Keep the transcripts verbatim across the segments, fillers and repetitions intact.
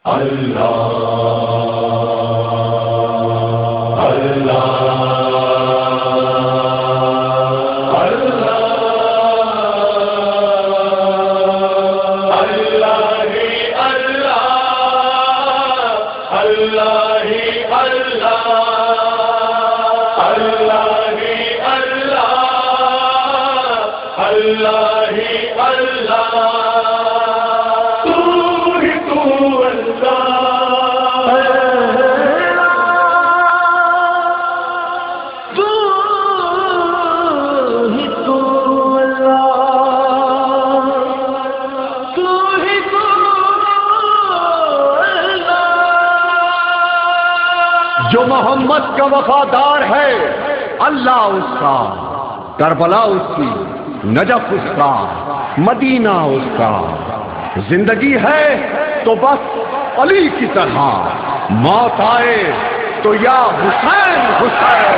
جو محمد کا وفادار ہے اللہ اس کا، کربلا اس کی، نجف اس کا، مدینہ اس کا، زندگی ہے تو بس علی کی طرح، موت آئے تو یا حسین حسین۔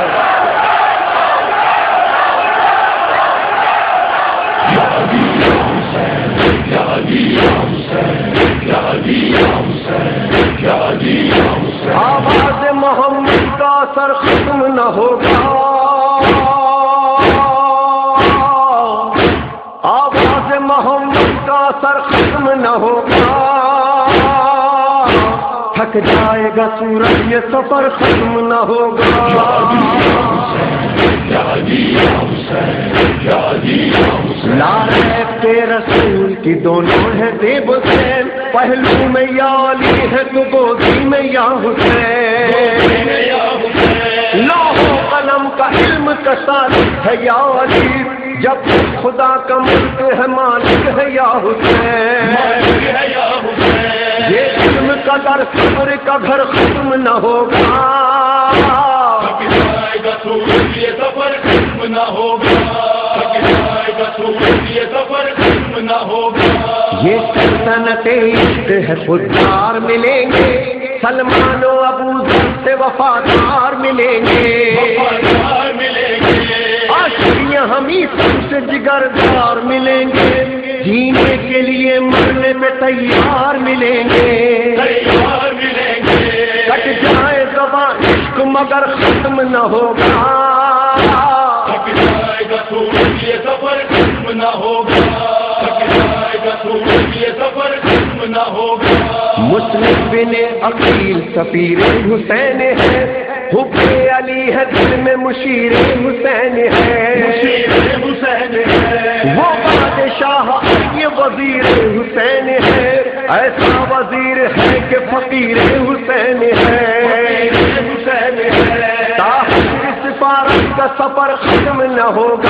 آواز محمد کا اثر ختم نہ ہوگا، آواز محمد کا اثر ختم نہ ہوگا، تھک جائے گا سورج یہ سفر ختم نہ ہوگا۔ لارے کے رسول کی دونوں ہے دیب حسین، پہلو میں یا علی ہے تو گودی میں یا حسین، لوح قلم کا علم کا سالک ہے یا علی، جب خدا کا ملک ہے مالک ہے یا حسین، یہ علم کا در صبر کا گھر ختم نہ ہوگا، یہ سفر ختم نہ ہوگا، یہ سلطنت عشق ہے خوددار ملیں گے، سلمان و ابو ذر سے وفادار ملیں گے، عاشقیاں ہمیں سب سے جگردار ملیں گے، جینے کے لیے مرنے میں تیار ملیں گے، کٹ جائے زبان عشق مگر ختم نہ ہوگا، یہ سفر ختم نہ ہوگا، یہ سفر ختم نہ ہوگا۔ مسلم بن عقیل سفیر حسین ہے، حب علی ہے دل میں مشیر حسین ہے، وہ بادشاہ یہ وزیر حسین ہے، ایسا وزیر ہے کہ فقیر حسین ہے، تاہم سفارت کا سفر ختم نہ ہوگا،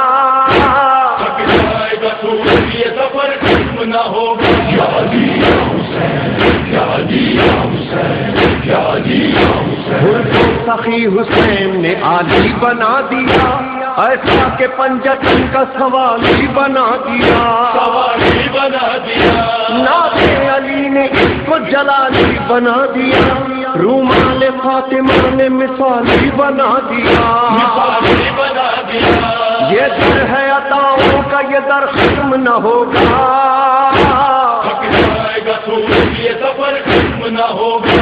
یہ سفر ختم نہ ہوگا، سخی حسین نے عالی بنا دیا، ایسا کہ پنجتن کا سوالی بنا دیا، ناز علی نے اس کو جلالی بنا دیا، رومال فاطمہ نے مثالی بنا دیا، یہ در ہے عطاؤں کا یہ در ختم نہ ہوگا، یہ سفر ختم نہ ہوگا،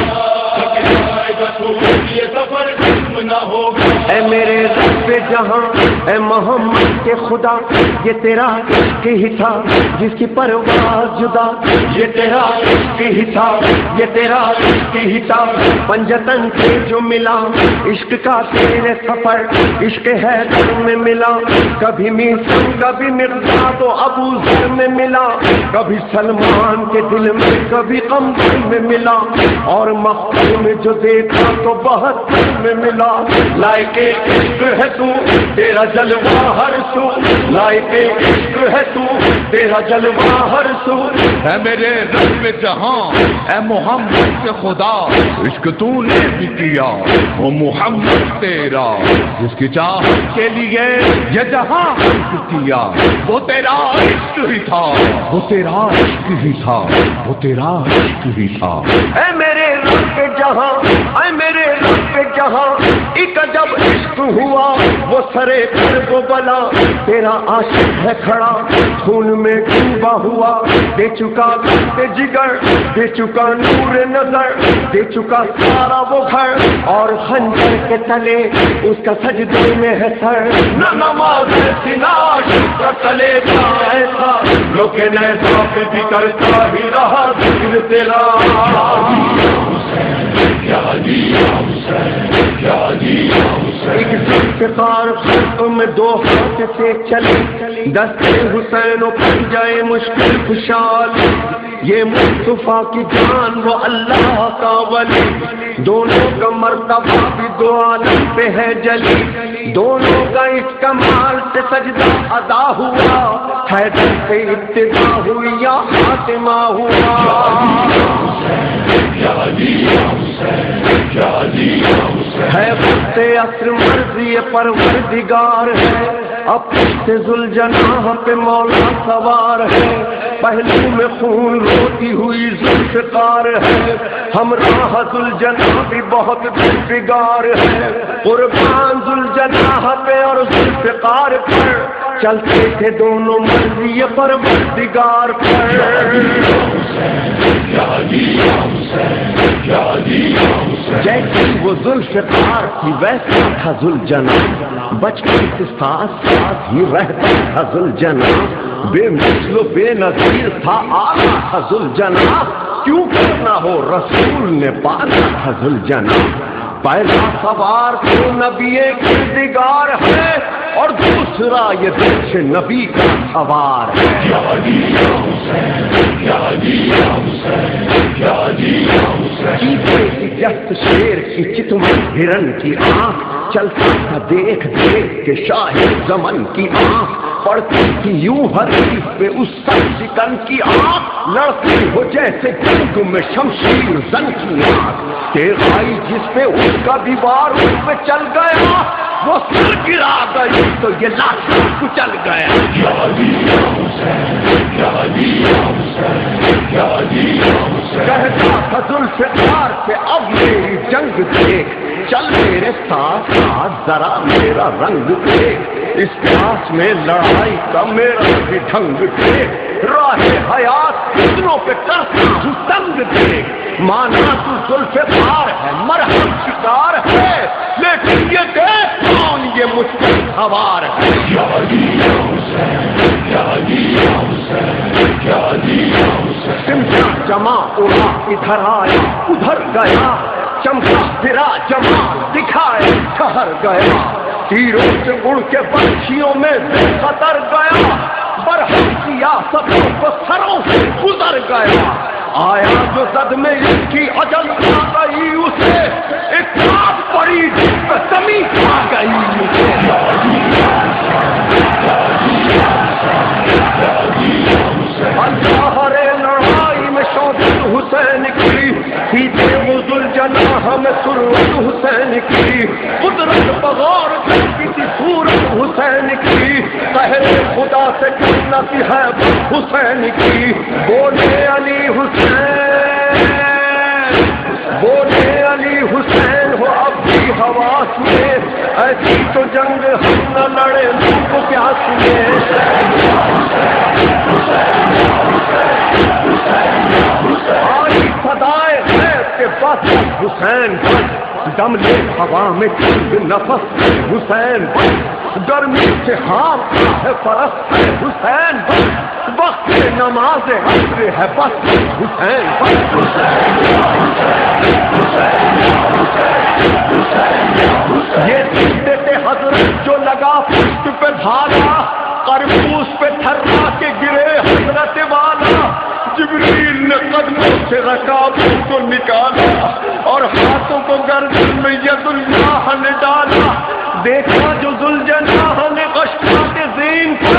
یہ سفر ختم نہ ہوگا۔ اے میرے رب جہاں اے محمد کے خدا، یہ تیرا عشق ہی تھا جس کی پرواز جدا، یہ تیرا عشق ہی تھا، یہ تیرا عشق ہی تھا، پنجتن سے جو ملا عشق کا تیرے سفر، عشق حیدر میں ملا، کبھی میسم کبھی مقداد و ابو ذر میں ملا، کبھی سلمان کے دل میں کبھی قمر میں ملا، اور مقبول میں جو دیکھا تو بہتر میں ملا، لائق عشق ہے تو تیرا جلوہ ہر سو، لائق عشق ہے تو تیرا جلوہ ہر سو، اے میرے رب جہاں اے محمد کے خدا، عشق تو نے بھی کیا وہ محمد تیرا، جس کی چاہت کے لیے یہ جہاں خلق کیا، وہ تیرا عشق ہی تھا، وہ تیرا عشق ہی تھا، وہ تیرا عشق ہی تھا۔ اے میرے رب جہاں اے میرے رب جہاں ایک جب عشق ہوا وہ سرے کرب و بلا تیرا عاشق ہے کھڑا خون میں ڈوبا ہوا، دے چکا دے جگر، دے چکا نور نظر، دے چکا سارا وہ گھر، اور خنجر کے تلے اس کا سجدے میں ہے سر۔ نہ نماز سناش کا تلے کا ایسا لیکن ایسا پہ بھی کرتا ہی رہا ذکر تیرا۔ ایک ذوالفقار خلق میں دو ہاتھ سے چلے، دست حسین و پنجہ مشکل خوشال، یہ مصطفیٰ کی جان وہ اللہ کا ولی، دونوں کا مرتبہ بھی دو عالم پہ ہے جلی، دونوں کا اس کمال سے سجدہ ادا ہوا، حیدر سے ابتدا ہوئی یا خاتمہ ہوا۔ ہے وقت عصر مرضی پروردگار ہے، اب سے ذوالجناح پہ مولا سوار ہے، پہلو میں خون روتی ہوئی ذوالفقار ہے، ہمراہ ذوالجناح بھی بہت دلفگار ہے، قربان ذوالجناح پہ اور ذوالفقار پر چلتے تھے دونوں مرضی پروردگار پر۔ جیسی وہ ذوالفقار کی ویسا تھا ذوالجناح، بچپن سے ساتھ ساتھ ہی رہتا تھا ذوالجناح، بے مثل و بے نظیر تھا آقا تھا ذوالجناح، کیوں کرنا ہو رسول نے پالا تھا ذوالجناح، پہلا سوار تو نبی کردگار ہے اور دوسرا یہ دیش نبی کا سوار ہے۔ جست شیر کی چتمن ہرن کی آنکھ، چلتا تھا دیکھ دیکھ کے شاہد زمن کی آنکھ، پڑتی تھی یوں حدیث پہ اس سب سکن کی آنکھ، لڑتی ہو جیسے جنگ میں شمشیر زن کی آنکھ، تیغ آئی جس پہ اس کا بھی وار اس پہ چل گیا، وہ سر گرا گئی تو یہ لاٹھی کچل گیا۔ کہتا تھا ذوالفقار سے اب میری جنگ دیکھ، چل میرے ساتھ ساتھ ذرا میرا رنگ دیکھ، اس پیاس میں لڑائی کا میرا بھی ڈھنگ دیکھ، راہ حیات کتنوں پہ کرتا ہوں تنگ دیکھ، مانا تو ذوالفقار ہے مرہم شکار ہے، لیکن یہ دیکھ کون یہ مجھ پر سوار ہے۔ سمجھا جمع اڑا ادھر آیا ادھر گیا، چمکا پھرا جمال دکھائے ٹھہر گیا، تیروں سے اڑ کے پنچھیوں میں بے خطر گیا، برہم کیا سبوں کو سروں سے گزر گیا، آیا جو زد میں اس کی اجل آ گئی اسے، ایک رات پڑی جس پہ زمین آ گئی اسے۔ اللہ رے لڑائی میں شوکت حسین کی، پیچھے وہ ذوالجناح میں سرورت حسین کی، قدرت بغور کرتی تھی صورت حسین کی، پہلے خدا سے جنتی ہے حسین کی، بولے علی حسین، بولے علی حسین ہو اب بھی حواس میں، ایسی تو جنگ ہم نہ لڑے لوگ پیاس میں۔ آئی صدائے غیب کے بس حسین بس، دم لے ہوا میں چند نفس حسین بس، گرمی سے ہارتا ہے فرس ہے حسین بس، وقت نماز عصر ہے بس حسین بس۔ یہ دیتے حضرت جو لگا پشت پہ بھالا، قربوس پہ تھرا کے گرے حضرت والا، جبریل نے قدموں سے رکابوں کو نکالا اور ہاتھوں کو گردن میں ید اللہ نے ڈالا، دیکھا جو ذوالجناح نے غشا کے زین کو